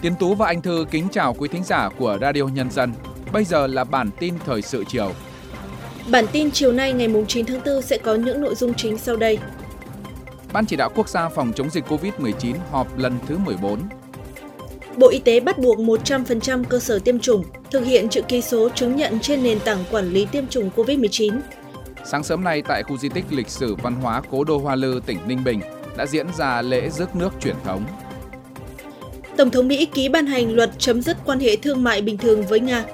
Tiến Tú và Anh Thư kính chào quý thính giả của Radio Nhân dân. Bây giờ là bản tin thời sự chiều. Bản tin chiều nay ngày 9 tháng 4 sẽ có những nội dung chính sau đây. Ban Chỉ đạo Quốc gia phòng chống dịch COVID-19 họp lần thứ 14. Bộ Y tế bắt buộc 100% cơ sở tiêm chủng thực hiện chữ ký số chứng nhận trên nền tảng quản lý tiêm chủng COVID-19. Sáng sớm nay tại khu di tích lịch sử văn hóa Cố đô Hoa Lư, tỉnh Ninh Bình đã diễn ra lễ rước nước truyền thống. Tổng thống Mỹ ký ban hành luật chấm dứt quan hệ thương mại bình thường với Nga.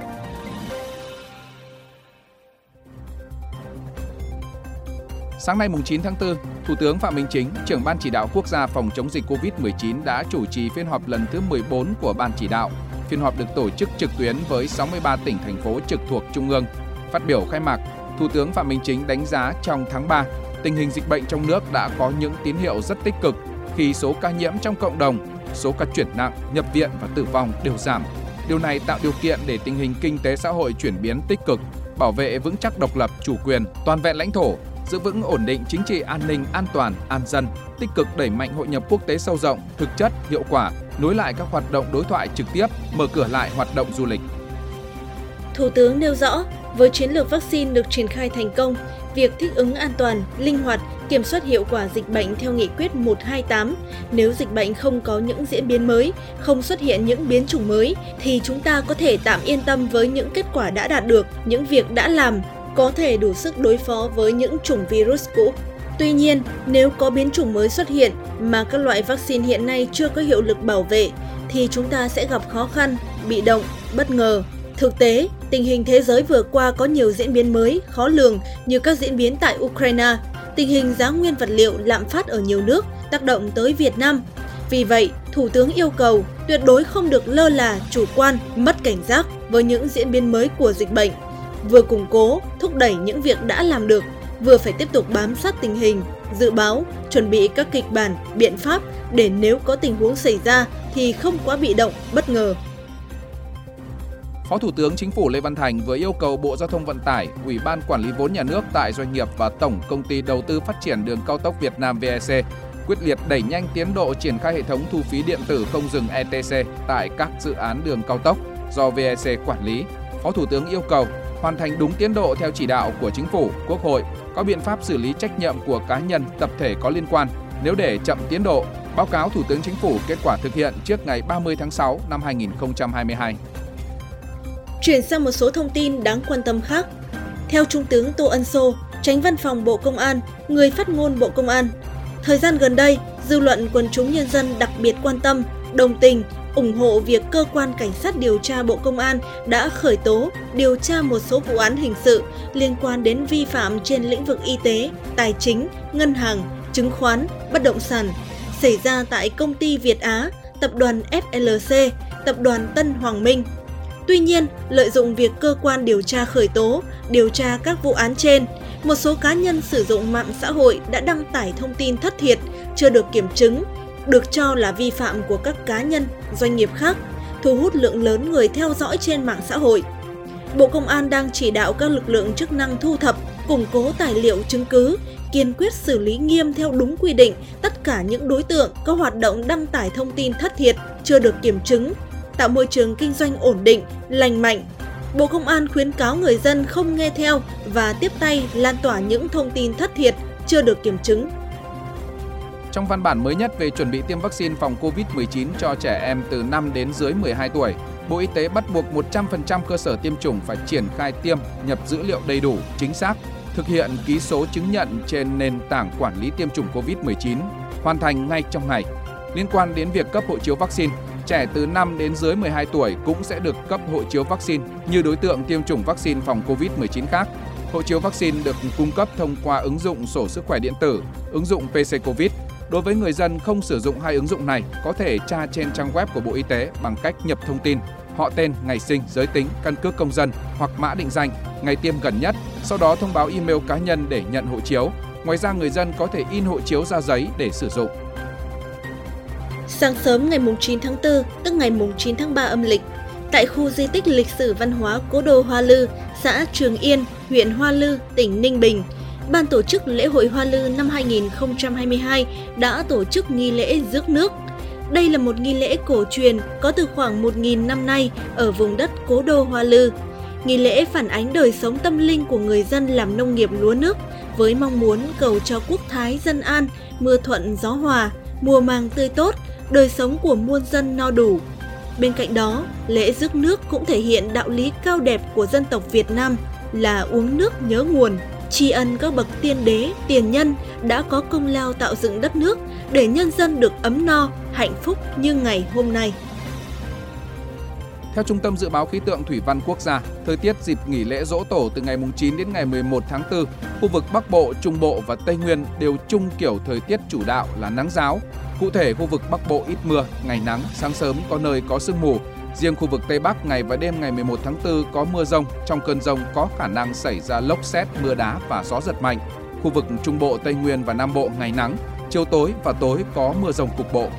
Sáng nay 9 tháng 4, Thủ tướng Phạm Minh Chính, trưởng Ban Chỉ đạo Quốc gia phòng chống dịch COVID-19 đã chủ trì phiên họp lần thứ 14 của Ban Chỉ đạo. Phiên họp được tổ chức trực tuyến với 63 tỉnh, thành phố trực thuộc Trung ương. Phát biểu khai mạc, Thủ tướng Phạm Minh Chính đánh giá trong tháng 3, tình hình dịch bệnh trong nước đã có những tín hiệu rất tích cực khi số ca nhiễm trong cộng đồng, số ca chuyển nặng, nhập viện và tử vong đều giảm. Điều này tạo điều kiện để tình hình kinh tế xã hội chuyển biến tích cực, bảo vệ vững chắc độc lập, chủ quyền, toàn vẹn lãnh thổ, giữ vững ổn định chính trị, an ninh, an toàn, an dân, tích cực đẩy mạnh hội nhập quốc tế sâu rộng, thực chất, hiệu quả, nối lại các hoạt động đối thoại trực tiếp, mở cửa lại hoạt động du lịch. Thủ tướng nêu rõ, với chiến lược vaccine được triển khai thành công, việc thích ứng an toàn, linh hoạt, kiểm soát hiệu quả dịch bệnh theo nghị quyết 128, nếu dịch bệnh không có những diễn biến mới, không xuất hiện những biến chủng mới, thì chúng ta có thể tạm yên tâm với những kết quả đã đạt được, những việc đã làm, có thể đủ sức đối phó với những chủng virus cũ. Tuy nhiên, nếu có biến chủng mới xuất hiện mà các loại vaccine hiện nay chưa có hiệu lực bảo vệ, thì chúng ta sẽ gặp khó khăn, bị động, bất ngờ. Thực tế, tình hình thế giới vừa qua có nhiều diễn biến mới, khó lường như các diễn biến tại Ukraine, tình hình giá nguyên vật liệu lạm phát ở nhiều nước tác động tới Việt Nam. Vì vậy, Thủ tướng yêu cầu tuyệt đối không được lơ là, chủ quan, mất cảnh giác với những diễn biến mới của dịch bệnh. Vừa củng cố, thúc đẩy những việc đã làm được, vừa phải tiếp tục bám sát tình hình, dự báo, chuẩn bị các kịch bản, biện pháp để nếu có tình huống xảy ra thì không quá bị động, bất ngờ. Phó Thủ tướng Chính phủ Lê Văn Thành vừa yêu cầu Bộ Giao thông Vận tải, Ủy ban Quản lý vốn nhà nước tại doanh nghiệp và Tổng Công ty Đầu tư Phát triển Đường cao tốc Việt Nam VEC quyết liệt đẩy nhanh tiến độ triển khai hệ thống thu phí điện tử không dừng ETC tại các dự án đường cao tốc do VEC quản lý. Phó Thủ tướng yêu cầu hoàn thành đúng tiến độ theo chỉ đạo của Chính phủ, Quốc hội, có biện pháp xử lý trách nhiệm của cá nhân, tập thể có liên quan. Nếu để chậm tiến độ, báo cáo Thủ tướng Chính phủ kết quả thực hiện trước ngày 30 tháng 6 năm 2022. Chuyển sang một số thông tin đáng quan tâm khác. Theo Trung tướng Tô Ân Sô, Chánh Văn phòng Bộ Công an, người phát ngôn Bộ Công an, thời gian gần đây, dư luận quần chúng nhân dân đặc biệt quan tâm, đồng tình, ủng hộ việc Cơ quan Cảnh sát điều tra Bộ Công an đã khởi tố, điều tra một số vụ án hình sự liên quan đến vi phạm trên lĩnh vực y tế, tài chính, ngân hàng, chứng khoán, bất động sản, xảy ra tại công ty Việt Á, tập đoàn FLC, tập đoàn Tân Hoàng Minh. Tuy nhiên, lợi dụng việc cơ quan điều tra khởi tố, điều tra các vụ án trên, một số cá nhân sử dụng mạng xã hội đã đăng tải thông tin thất thiệt, chưa được kiểm chứng, được cho là vi phạm của các cá nhân, doanh nghiệp khác, thu hút lượng lớn người theo dõi trên mạng xã hội. Bộ Công an đang chỉ đạo các lực lượng chức năng thu thập, củng cố tài liệu chứng cứ, kiên quyết xử lý nghiêm theo đúng quy định tất cả những đối tượng có hoạt động đăng tải thông tin thất thiệt, chưa được kiểm chứng, tạo môi trường kinh doanh ổn định, lành mạnh. Bộ Công an khuyến cáo người dân không nghe theo và tiếp tay lan tỏa những thông tin thất thiệt, chưa được kiểm chứng. Trong văn bản mới nhất về chuẩn bị tiêm vaccine phòng COVID-19 cho trẻ em từ 5 đến dưới 12 tuổi, Bộ Y tế bắt buộc 100% cơ sở tiêm chủng phải triển khai tiêm, nhập dữ liệu đầy đủ, chính xác, thực hiện ký số chứng nhận trên nền tảng quản lý tiêm chủng COVID-19, hoàn thành ngay trong ngày. Liên quan đến việc cấp hộ chiếu vaccine, trẻ từ 5 đến dưới 12 tuổi cũng sẽ được cấp hộ chiếu vaccine như đối tượng tiêm chủng vaccine phòng COVID-19 khác. Hộ chiếu vaccine được cung cấp thông qua ứng dụng sổ sức khỏe điện tử, ứng dụng PC Covid. Đối với người dân không sử dụng hai ứng dụng này, có thể tra trên trang web của Bộ Y tế bằng cách nhập thông tin, họ tên, ngày sinh, giới tính, căn cước công dân hoặc mã định danh, ngày tiêm gần nhất, sau đó thông báo email cá nhân để nhận hộ chiếu. Ngoài ra, người dân có thể in hộ chiếu ra giấy để sử dụng. Sáng sớm ngày 9 tháng 4, tức ngày 9 tháng 3 âm lịch, tại khu di tích lịch sử văn hóa Cố đô Hoa Lư, xã Trường Yên, huyện Hoa Lư, tỉnh Ninh Bình, Ban tổ chức lễ hội Hoa Lư năm 2022 đã tổ chức nghi lễ rước nước. Đây là một nghi lễ cổ truyền có từ khoảng 1.000 năm nay ở vùng đất cố đô Hoa Lư. Nghi lễ phản ánh đời sống tâm linh của người dân làm nông nghiệp lúa nước với mong muốn cầu cho quốc thái dân an, mưa thuận gió hòa, mùa màng tươi tốt, đời sống của muôn dân no đủ. Bên cạnh đó, lễ rước nước cũng thể hiện đạo lý cao đẹp của dân tộc Việt Nam là uống nước nhớ nguồn, tri ân các bậc tiên đế, tiền nhân đã có công lao tạo dựng đất nước để nhân dân được ấm no, hạnh phúc như ngày hôm nay. Theo Trung tâm Dự báo Khí tượng Thủy văn Quốc gia, thời tiết dịp nghỉ lễ Giỗ Tổ từ ngày 9 đến ngày 11 tháng 4, khu vực Bắc Bộ, Trung Bộ và Tây Nguyên đều chung kiểu thời tiết chủ đạo là nắng ráo. Cụ thể, khu vực Bắc Bộ ít mưa, ngày nắng, sáng sớm có nơi có sương mù. Riêng khu vực Tây Bắc ngày và đêm ngày 11 tháng 4 có mưa rông, trong cơn rông có khả năng xảy ra lốc sét, mưa đá và gió giật mạnh. Khu vực Trung Bộ, Tây Nguyên và Nam Bộ ngày nắng, chiều tối và tối có mưa rông cục bộ.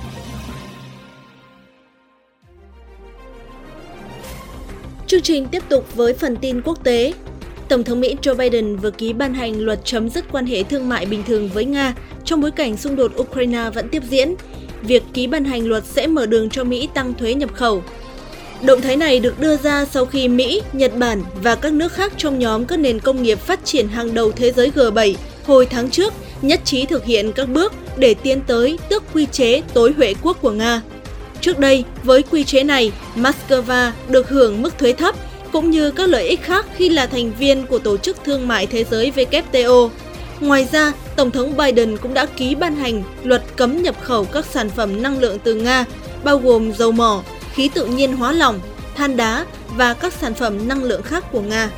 Chương trình tiếp tục với phần tin quốc tế. Tổng thống Mỹ Joe Biden vừa ký ban hành luật chấm dứt quan hệ thương mại bình thường với Nga trong bối cảnh xung đột Ukraine vẫn tiếp diễn. Việc ký ban hành luật sẽ mở đường cho Mỹ tăng thuế nhập khẩu. Động thái này được đưa ra sau khi Mỹ, Nhật Bản và các nước khác trong nhóm các nền công nghiệp phát triển hàng đầu thế giới G7 hồi tháng trước nhất trí thực hiện các bước để tiến tới tước quy chế tối huệ quốc của Nga. Trước đây, với quy chế này, Moscow được hưởng mức thuế thấp cũng như các lợi ích khác khi là thành viên của Tổ chức Thương mại Thế giới WTO. Ngoài ra, Tổng thống Biden cũng đã ký ban hành luật cấm nhập khẩu các sản phẩm năng lượng từ Nga, bao gồm dầu mỏ, khí tự nhiên hóa lỏng, than đá và các sản phẩm năng lượng khác của Nga.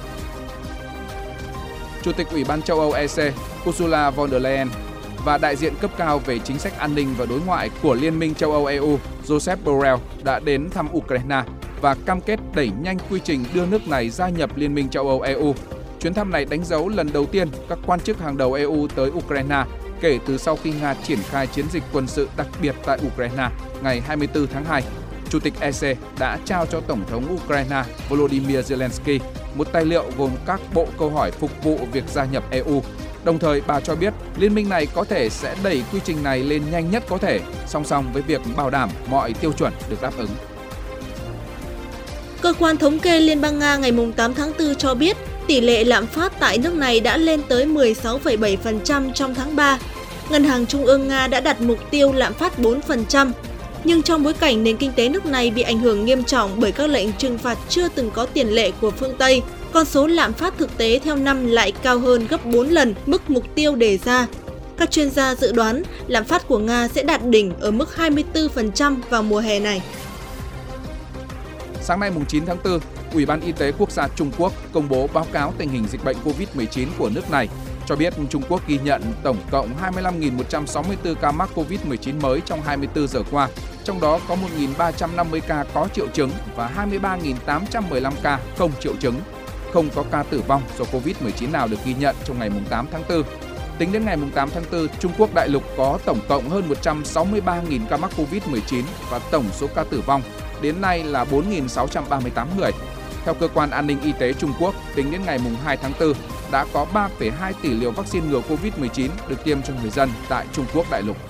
Chủ tịch Ủy ban châu Âu EC Ursula von der Leyen và đại diện cấp cao về chính sách an ninh và đối ngoại của Liên minh châu Âu EU Josep Borrell đã đến thăm Ukraine và cam kết đẩy nhanh quy trình đưa nước này gia nhập Liên minh châu Âu EU. Chuyến thăm này đánh dấu lần đầu tiên các quan chức hàng đầu EU tới Ukraine kể từ sau khi Nga triển khai chiến dịch quân sự đặc biệt tại Ukraine ngày 24 tháng 2. Chủ tịch EC đã trao cho Tổng thống Ukraine Volodymyr Zelensky một tài liệu gồm các bộ câu hỏi phục vụ việc gia nhập EU. Đồng thời, bà cho biết liên minh này có thể sẽ đẩy quy trình này lên nhanh nhất có thể, song song với việc bảo đảm mọi tiêu chuẩn được đáp ứng. Cơ quan thống kê Liên bang Nga ngày 8 tháng 4 cho biết tỷ lệ lạm phát tại nước này đã lên tới 16,7% trong tháng 3. Ngân hàng Trung ương Nga đã đặt mục tiêu lạm phát 4%. Nhưng trong bối cảnh nền kinh tế nước này bị ảnh hưởng nghiêm trọng bởi các lệnh trừng phạt chưa từng có tiền lệ của phương Tây, con số lạm phát thực tế theo năm lại cao hơn gấp 4 lần mức mục tiêu đề ra. Các chuyên gia dự đoán lạm phát của Nga sẽ đạt đỉnh ở mức 24% vào mùa hè này. Sáng nay 9 tháng 4, Ủy ban Y tế Quốc gia Trung Quốc công bố báo cáo tình hình dịch bệnh COVID-19 của nước này, cho biết Trung Quốc ghi nhận tổng cộng 25.164 ca mắc COVID-19 mới trong 24 giờ qua, trong đó có 1.350 ca có triệu chứng và 23.815 ca không triệu chứng. Không có ca tử vong do COVID-19 nào được ghi nhận trong ngày 8 tháng 4. Tính đến ngày 8 tháng 4, Trung Quốc đại lục có tổng cộng hơn 163.000 ca mắc COVID-19 và tổng số ca tử vong đến nay là 4.638 người. Theo Cơ quan An ninh Y tế Trung Quốc, tính đến ngày 2 tháng 4, đã có 3,2 tỷ liều vaccine ngừa COVID-19 được tiêm cho người dân tại Trung Quốc đại lục.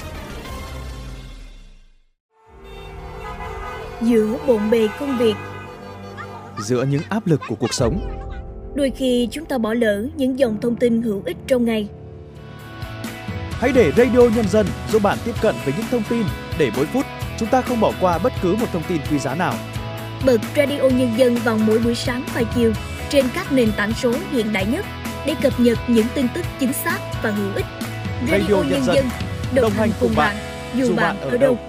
Giữa bộn bề công việc, giữa những áp lực của cuộc sống, đôi khi chúng ta bỏ lỡ những dòng thông tin hữu ích trong ngày. Hãy để Radio Nhân dân giúp bạn tiếp cận với những thông tin để mỗi phút chúng ta không bỏ qua bất cứ một thông tin quý giá nào. Bật Radio Nhân dân vào mỗi buổi sáng và chiều trên các nền tảng số hiện đại nhất để cập nhật những tin tức chính xác và hữu ích. Radio Nhân dân đồng hành cùng bạn dù bạn ở đâu.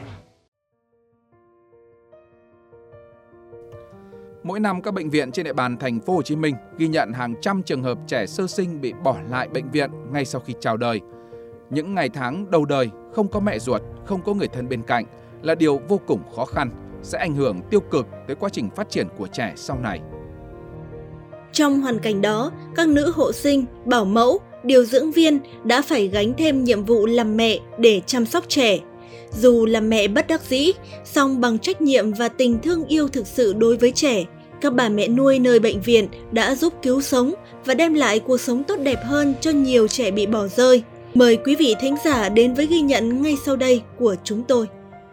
Mỗi năm các bệnh viện trên địa bàn thành phố Hồ Chí Minh ghi nhận hàng trăm trường hợp trẻ sơ sinh bị bỏ lại bệnh viện ngay sau khi chào đời. Những ngày tháng đầu đời không có mẹ ruột, không có người thân bên cạnh là điều vô cùng khó khăn, sẽ ảnh hưởng tiêu cực tới quá trình phát triển của trẻ sau này. Trong hoàn cảnh đó, các nữ hộ sinh, bảo mẫu, điều dưỡng viên đã phải gánh thêm nhiệm vụ làm mẹ để chăm sóc trẻ. Dù là mẹ bất đắc dĩ, song bằng trách nhiệm và tình thương yêu thực sự đối với trẻ, các bà mẹ nuôi nơi bệnh viện đã giúp cứu sống và đem lại cuộc sống tốt đẹp hơn cho nhiều trẻ bị bỏ rơi. Mời quý vị thính giả đến với ghi nhận ngay sau đây của chúng tôi.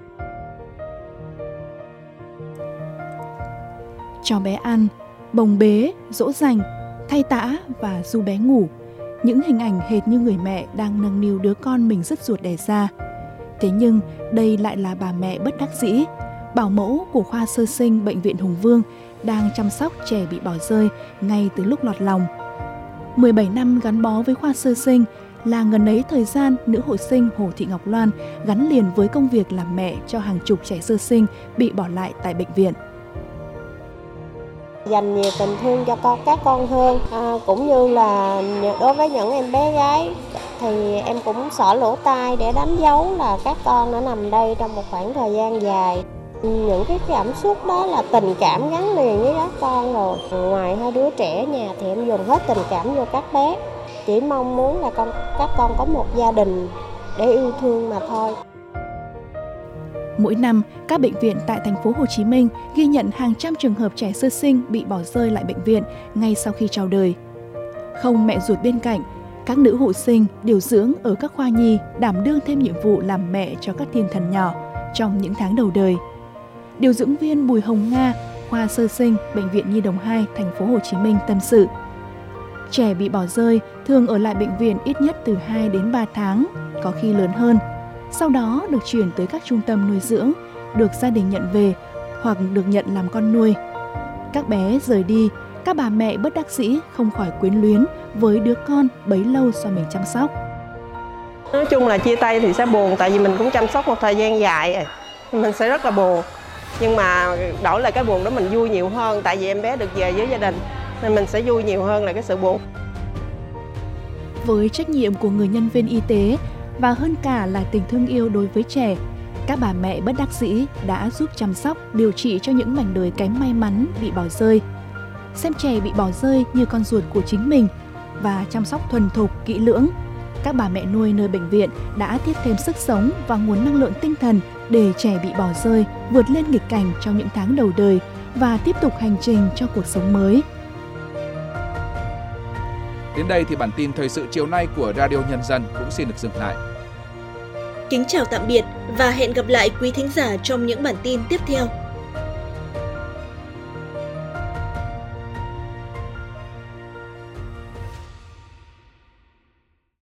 cho bé ăn, bồng bế, dỗ dành, thay tã và du bé ngủ. Những hình ảnh hệt như người mẹ đang nâng niu đứa con mình dứt ruột đẻ ra. Thế nhưng đây lại là bà mẹ bất đắc dĩ, bảo mẫu của khoa sơ sinh Bệnh viện Hùng Vương đang chăm sóc trẻ bị bỏ rơi ngay từ lúc lọt lòng. 17 năm gắn bó với khoa sơ sinh là ngần ấy thời gian nữ hộ sinh Hồ Thị Ngọc Loan gắn liền với công việc làm mẹ cho hàng chục trẻ sơ sinh bị bỏ lại tại bệnh viện. Dành nhiều tình thương cho các con hơn, cũng như là đối với những em bé gái thì em cũng xỏ lỗ tai để đánh dấu là các con đã nằm đây trong một khoảng thời gian dài. Những cái cảm xúc đó là tình cảm gắn liền với các con rồi. Ngoài hai đứa trẻ nhà thì em dùng hết tình cảm vô các bé. Chỉ mong muốn là các con có một gia đình để yêu thương mà thôi. Mỗi năm, các bệnh viện tại thành phố Hồ Chí Minh ghi nhận hàng trăm trường hợp trẻ sơ sinh bị bỏ rơi lại bệnh viện ngay sau khi chào đời. Không mẹ ruột bên cạnh, các nữ hộ sinh, điều dưỡng ở các khoa nhi đảm đương thêm nhiệm vụ làm mẹ cho các thiên thần nhỏ trong những tháng đầu đời. Điều dưỡng viên Bùi Hồng Nga, khoa sơ sinh, Bệnh viện Nhi đồng 2, thành phố Hồ Chí Minh tâm sự. Trẻ bị bỏ rơi thường ở lại bệnh viện ít nhất từ 2 đến 3 tháng, có khi lớn hơn. Sau đó được chuyển tới các trung tâm nuôi dưỡng, được gia đình nhận về hoặc được nhận làm con nuôi. Các bé rời đi, các bà mẹ bất đắc dĩ không khỏi quyến luyến với đứa con bấy lâu do mình chăm sóc. Nói chung là chia tay thì sẽ buồn, tại vì mình cũng chăm sóc một thời gian dài, mình sẽ rất là buồn. Nhưng mà đổi lại cái buồn đó mình vui nhiều hơn, tại vì em bé được về với gia đình nên mình sẽ vui nhiều hơn là cái sự buồn. Với trách nhiệm của người nhân viên y tế và hơn cả là tình thương yêu đối với trẻ, các bà mẹ bất đắc dĩ đã giúp chăm sóc, điều trị cho những mảnh đời kém may mắn bị bỏ rơi. Xem trẻ bị bỏ rơi như con ruột của chính mình và chăm sóc thuần thục, kỹ lưỡng, các bà mẹ nuôi nơi bệnh viện đã tiếp thêm sức sống và nguồn năng lượng tinh thần để trẻ bị bỏ rơi vượt lên nghịch cảnh trong những tháng đầu đời và tiếp tục hành trình cho cuộc sống mới. Đến đây thì bản tin thời sự chiều nay của Radio Nhân dân cũng xin được dừng lại. Kính chào tạm biệt và hẹn gặp lại quý thính giả trong những bản tin tiếp theo.